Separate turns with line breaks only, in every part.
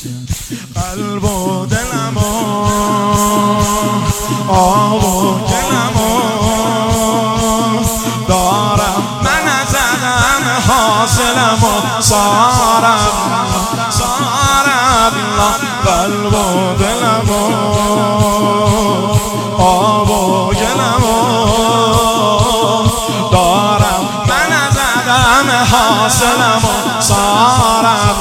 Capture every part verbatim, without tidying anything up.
قلب و دلم و آب و گلم و دارم من از عدم حاصلم و سارم سارم قلب و دلم و آب و گلم و دارم من از عدم حاصلم و سارم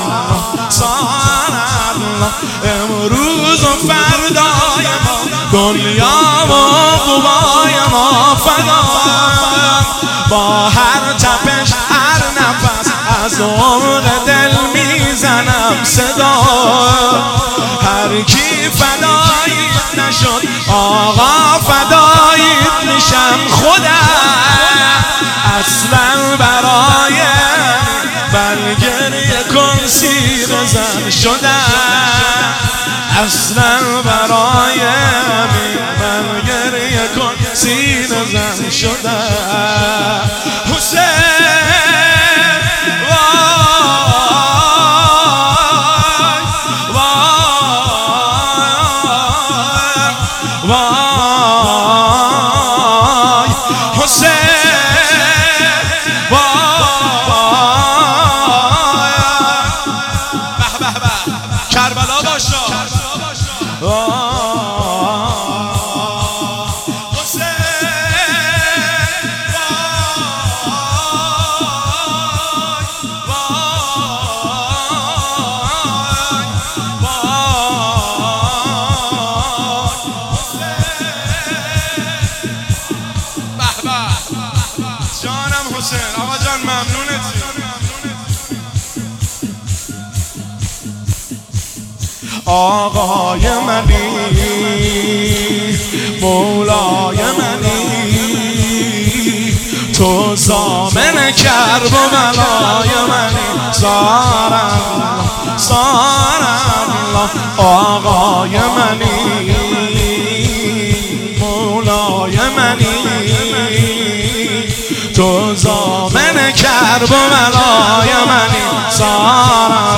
سارم امروز و فردای ما دنیا و قبای ما فدا با هر تپش هر نفس از عمق دل میزنم صدا هر کی فداییت نشد آقا فداییت میشم خودم اصلا برای بل گریه کن سیر زن شدم اصلا برای من گریه کن سیر زن شدم حسین آقا جان ممنونتی آقای منی مولای منی تو ضامن کرب و بلای منی سارم سارم آقای منی مولای منی تو ضامن کرب و بلای منی سارم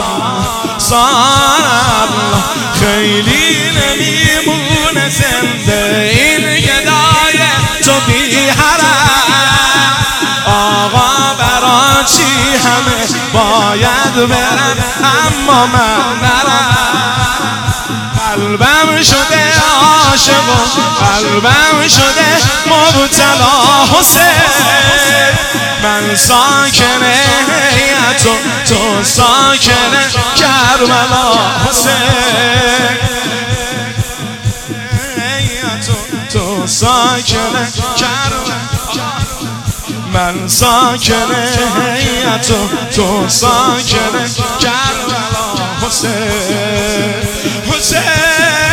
سارم خیلی نمیمونه زنده این گدای تو بی حرم آقا برا چی همه باید برن اما من نرم قلبم شده عاشق و قلبم شده مبتلا حسین من ساکن هیئت و تو ساکن کربلا حسین هیئت و تو ساکن کربلا من ساکن هیئت و تو ساکن کربلا حسین حسین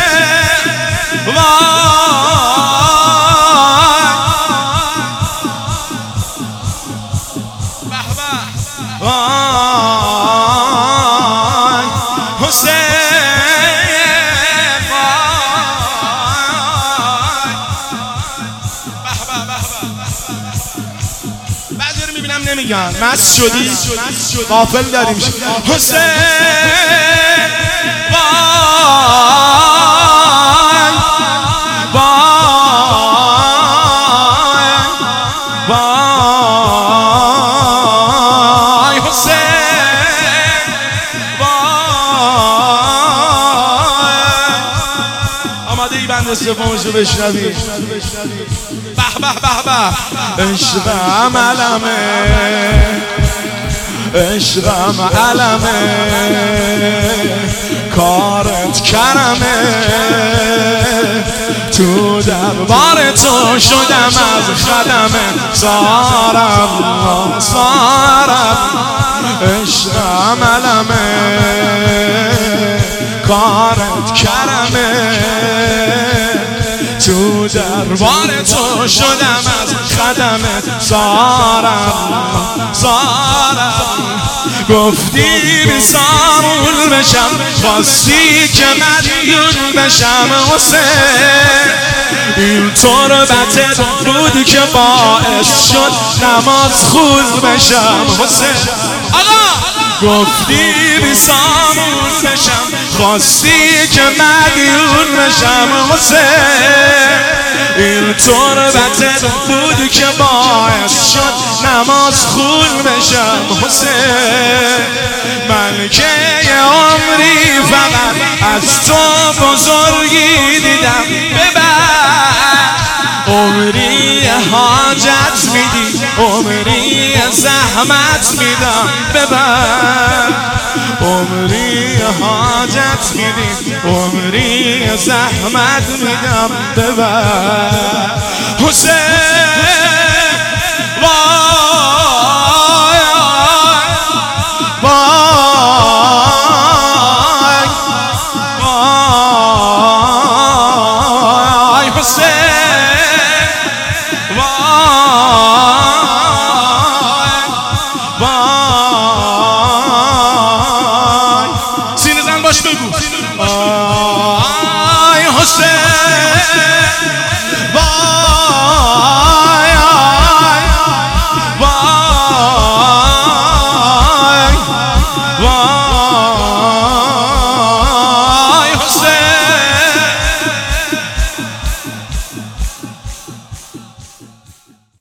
نمیگن مست شدی غافل داریم حسین وای وای وای حسین وای آماده ای بند سومشو بشنوی به به به به عشقم علمه عشقم علمه کارت کرمه تو دربار تو شدم از خدمه سارم سارم عشقم علمه کارت کرمه تو دربار تو شدم از خدمه سارم سارم گفتی بی سامون بشم خواستی که مدیون بشم حسین این تربتت بود که باعث شد نماز خوز بشم حسین آقا گفتی بی سامون بشم خواستی که مدیون بشم حسین، این تربتت بود که باعث شد نماز خون بشم حسین. من که یه عمری فقط از تو بزرگی دیدم، ببر عمری حاجت میدی، عمری زحمت میدم، ببر عمری حاجت میدی، عمری زحمت میدم، ببر حسین. وای وای وای حسین، وای وای سینه زن باش بگو آی حسین.